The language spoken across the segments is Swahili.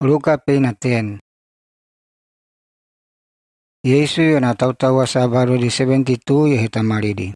Luka pena 10. Yesu yana tautawa sabaru di 72 ye hitamalidi.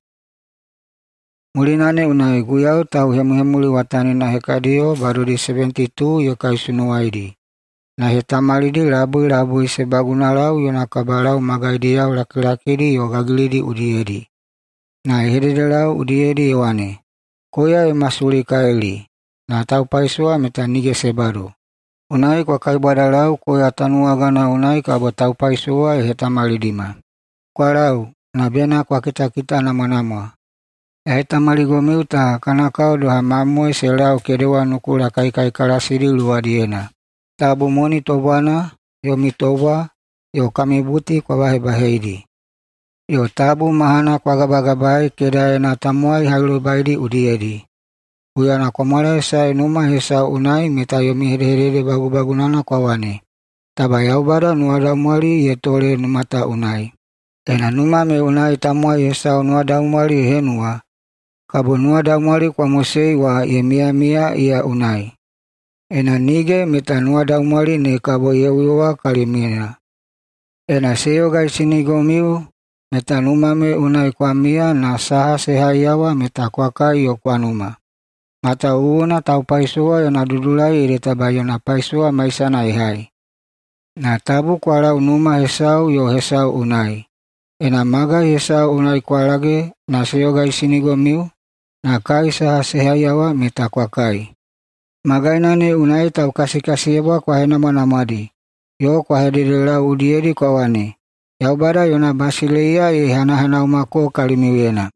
Mulinane unai guyau tau hemu-hemuli watani na hekadio baru di 72 ye kaisunuaidi. Na hitamalidi labui sebagunalau yona kabalau magaidiau laki-laki yo gagilidi udiedi. Na hededelau udiedi yoane. Koya masuli kaeli. Na tau paisua meta nige sebaru. Unai kwa kaibadalau koya tanuagana unai kabo tau paisua hetamalidima. Kwa lau na bena kwa kita nama-nama. Hetamaligomeu ta kanakau doha mamue selau kedewa nukula kai kalasiri luadiena. Tabu moni tobana, yo mitoba, yo kamibuti kwa bahe-baheidi. Yo tabu mahana kwa gabagabai kedaena tamuai hailubaidi udiedi. Uyana kwa mara hesa inuma hesa unai meta yomi hede bagu-bagunana kwa wane. Taba yaubada nuada umwali yetole numata unai. Ena numa me unai tamuai hesa nuada umwali henua. Kabo nuada umwali kwa mosei wa ye mia ia unai. Ena nige meta nuada umwali ne kabo yeuwa kalimina. Ena seyo gaisini gomiu meta numa me unai kwa mia na saha sehayawa meta kwa kai yo kwa numa. Mata uuna tau paisua yana dudulai ireta bayona paisua maisana ihai. Na tabu kwa lau numa hesau yo hesau unai. Ena maga hesau unai kwa lage na seyoga isini gomiu na kai saha sehayawa meta kwa kai. Magainane unai tau kasi-kasieba kwa hena manamadi. Yo kwa hededelau udiedi kwa wane. Yaubada yona basileia ye hana umako kalimiwena.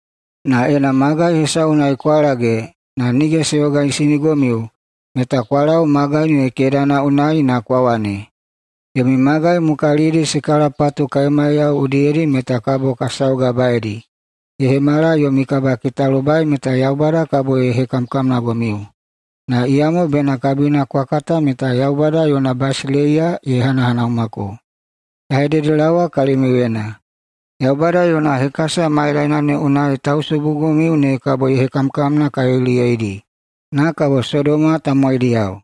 Na ena maga hesau unai kwa lage na nige seyoga isini gomiu, meta kwa lau magai ni kedana unai na kwa wane. Yomi magai mukalidi sikala patu kaimaya udiedi meta kabo kasau gabaedi. Yehemala yomi kaba kita lubai meta yaubada kabo yehekamkam na gomiu. Na iamo bena kabina kwa kata meta yaubada yona basileia ye hana umako. Yahededelawa kalimiwena. Yaubada yona hekasa mailainane unai tau subugomiu ne kabo yehekamkamna kailiaidi. Na kabo Sodoma tamuaidiau.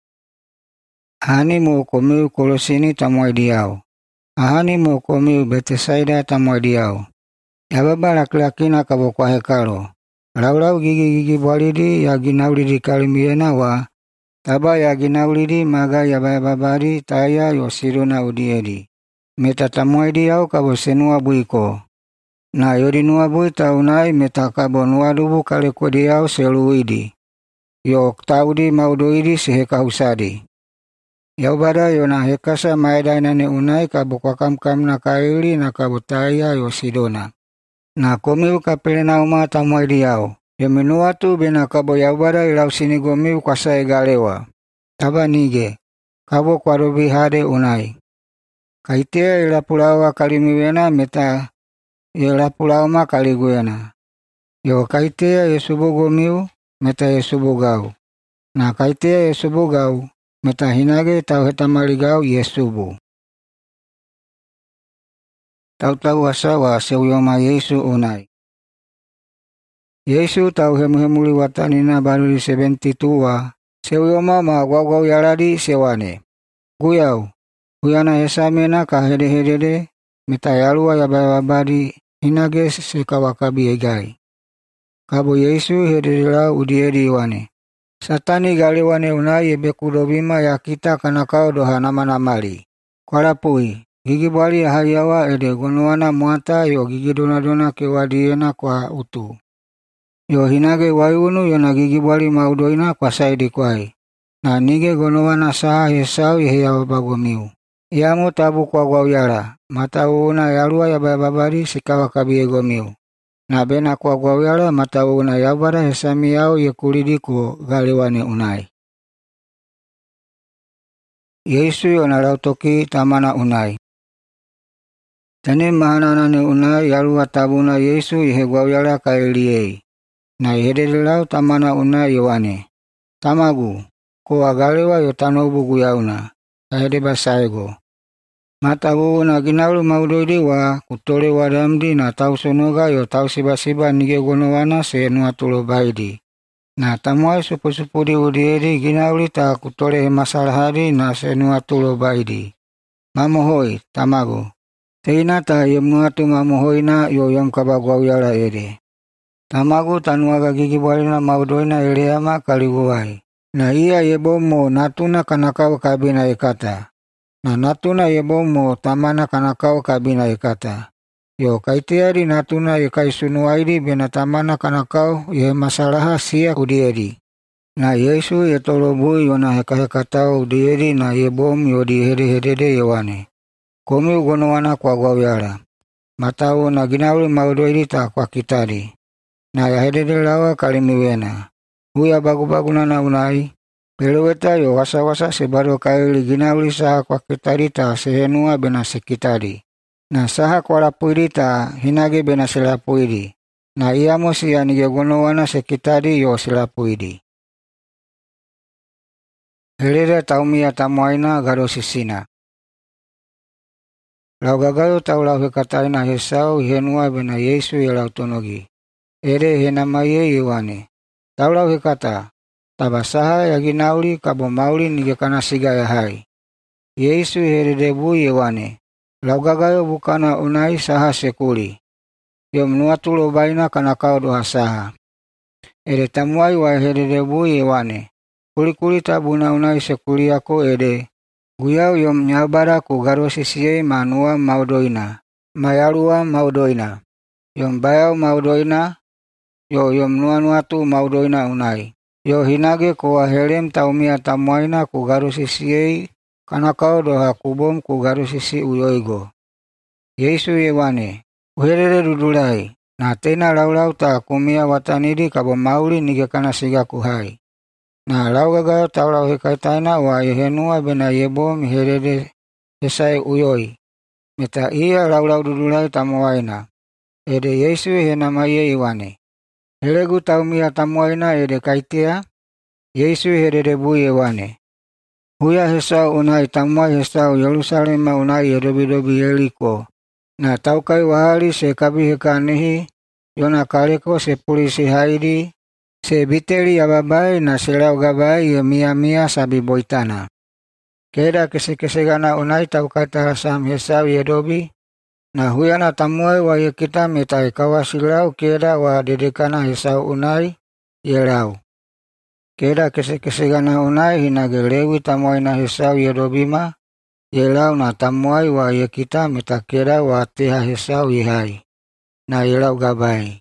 Ahani mo komiu Kolosini tamuaidiau. Ahani mo komiu Betesaida tamuaidiau. Yababa laki-lakina kabo kwa hekalo. Laulau gigi bwalidi ya ginaulidi kalimiena wa. Taba ya ginaulidi maga ya bayababadi taya yo Sidona udiedi. Meta tamuaidiau kabo senua buiko. Na yodinua bui taunai meta kabo nuadubu kalekodiau seluidi. Yo taudi maudoidi seheka usadi. Yaubada yona hekasa maedainane unai kabo kwa kamkamna kaili na kabo taya yo Sidona. Na komiu kapelena uma tamuaidiau. Yominua tu bena kabo yaubada ilau sini gomiu kwa saegalewa. Taba nige. Kabo kwa robi hade unai. Kaitea ilapulawa kalimiwena meta ilapulawa kaliguena. Yo kaitea yesubugomeu meta yesubugau. Na kaitea yesubugau meta hinage tau hetamaligau yesubu. Tau asa wa seuyoma Yesu unai. Yesu tau hemu-hemuli watanina baru di 72 wa seuyoma ma gwau yaladi sewane. Guyau. Huyana hesamena ka hede meta yalua ya babadi hinage sekawakabi egai. Kabo Yesu hededelau udiedi wane. Satani galiwane unai ebekudobima ya kita kanakau doha nama-namali. Kwalapui, gigi bwali ya hayawa ede gonoana muata yo gigi dona kewadiena kwa utu. Yo hinage waiunu yona gigi bwali maudoina kwa saidi kwai. Na nige gonoana saha hesau yeheyawa bagomiu. Yamo tabu kwa gwauyala, mata uuna yalua ya bababadi sikawa kabiegomiu. Na bena kwa gwauyala mata uuna yaubada hesami yao yekulidiko galiwane unai. Yesu yona lautoki tamana unai. Tani mahananane unai yalua tabuna Yesu yehe gwauyala kailiei. Na yehededelau tamana unai yowane. Tamagu, koa galiwa yotanobu guyauna. Kahede basaego. Mata na ginaulu maudoidi wa kutole wadamdi na tau sonoga yo tau siba nige gonowana se nuatulo baidi. Na tamuai supu-supudi udiedi ginauli ta kutole masalahadi na senuatu lobaidi. Mamohoi, tamago. Teina ta yemnuatu mamohoina yo yom kabagwau yala ede. Tamago tanuaga gigibwalina maudoina eleama kaliguai. Na ia yebomo natuna kanakau kabina ikata. Na natuna yebomo tamana kanakau kabina ikata. Yo kaitiadi natuna yekai sunuaidi bena tamana kanakau ye masalaha sia udiedi. Na Yesu yetolobui yona hekahekatau udiedi na yebom yodi hede-hedede yewane. Komi ugonowana kwa gwawyala. Matau na ginauli maudoidi ta kwa kitadi. Na yahedede lawa kalimiwena. Huya bagu-baguna na unai. Peleweta yo wasa-wasa sebado kaili ginauli saha kwa kitadi ta sehenua bena sekitadi. Na saha kwa lapuidi ta hinage bena selapuidi. Na iamo siya nigegonowana sekitadi yo selapuidi. Heleda taumia tamuaina gado sisina. Lau gagayo taulau hekataina hesau henua bena Yesu yelau tonogi. Ede henamaye yewane. Taulau hekata. Tabasaha ya ginauli kabo mauli nigekana siga ya hai. Yesu heredebu yewane. Lau gagayo bukana unai saha sekuli. Yom nuatu lobaina kanakau doha saha. Ede tamuai wa heredebu yewane. Kuli-kuli tabuna unai sekuli ako ede. Guyau yom nyabara ku garo sisiei manua maudoina. Mayalua maudoina. Yom bayau maudoina. Yo yom nuatu maudoina unai. Yo hinage koa helem taumia tamuaina ku garo sisiei. Kanakau doha kubom ku garo sisi uyoigo. Yesu yewane. Uherere dudulai. Na tena laulau ta kumia watanidi kabo mauli nigekana siga kuhai. Na lau gagayo taulau hekaitaina wa yehenua bena yebom herede hesai uyoi. Meta ia laulau dudulai tamuaina. Ede Yesu henamaye iwane. Helegu taumia tamuaina ede kaitia. Yesu heredebu yewane. Huya hesau unai tamuai hesau Yerusalema unai edobi-dobi Yeriko. Na taukai wahali se kabi hekanihi. Yona kaleko se pulisi haidi. Se biteli ababai na selau gabai ye mia-mia sabi boitana. Keda kese-kesegana unai taukai tarasam hesau yedobi. Na huyana tamuai wa yekita metai kawasilau keda wa dedekana hesau unai yelau. Keda kese-kesegana unai hinage lewi tamuai na hesau yedobima. Yelau na tamuai wa yekita meta keda wa teha hesau yehai. Na yelau gabai.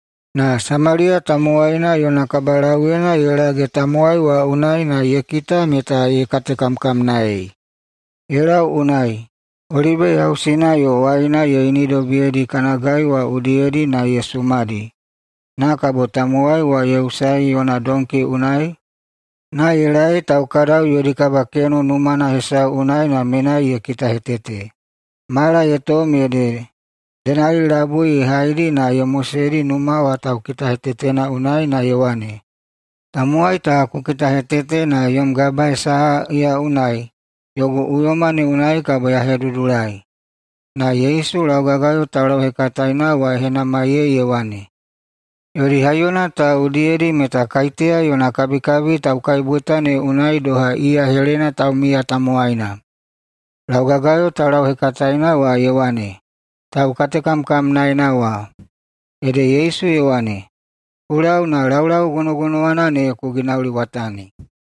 Na Samaria tamuaina yona kabalawena yelage tamuai wa unai na yekita meta yekate kam-kam nai. Yelau unai. Olibe hausina yo waina ye inido biedi kanagai wa udiedi na yesumadi. Na kabo tamuai wa yeusai yona donki unai. Na yelai taukadau yodikabakenu numana hesa unai na menai yekita hetete. Mala yetom yede. Denai labui haidi na yemusedi numa wa taukita hetetena unai na yewane. Tamuai ta kukita hetete na yom gabai saha ia unai. Yogo uyomani unai kabo ya hedudulai. Na Yesu lau gagayo talau hekataina wa henamaye yewane. Yori hayona ta udiedi meta kaitea yona kabi-kabi taukai butane unai doha ia helena taumia tamuaina. Lau gagayo talau hekataina wa yewane. Tau kate kam-kam naina wa. Ede Yesu yewane. Ulau na laulau gono-gonoana ne kuginauli watani.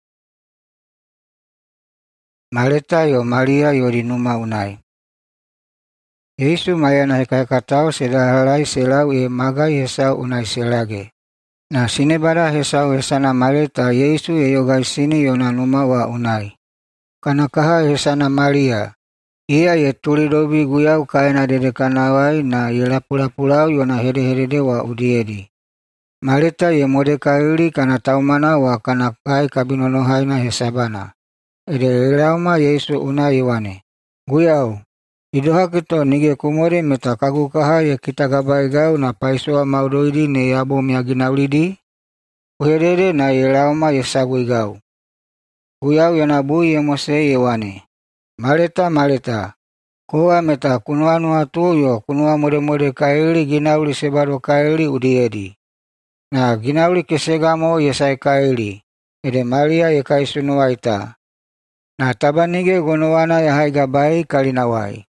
Mareta yo Maria yori numa unai. Yesu mayana hekahekatau sedahalai selau magai hesau unai selage. Na sinebara hesau hesana Mareta Yesu yogai sini yona numa wa unai. Kanakaha hesana Maria. Ia tulidobi guyau kaina dedekanawai na lapulapulau yona hede-hedede wa udiedi. Mareta modekaili kana taumana wa kanakai kabinonohaina hesabana. Ede lauma Yesu unai iwane. Guyau. Idoha kito nige kumore meta kagukaha ye kita gabai gau na paisoa maudoidi ne yabo miaginaulidi. Uherede na lauma yesagui gau. Guyau yana bui yemose yewane. Mareta, Mareta. Koa meta kunua nuatu yo kunua mode-mode kaili ginauli sebado kaili udiedi. Na ginauli kesegamo yesaikaili, ede Maria yekaisunuwaita. Na tabanige gonowana yahai gabai kalinawai.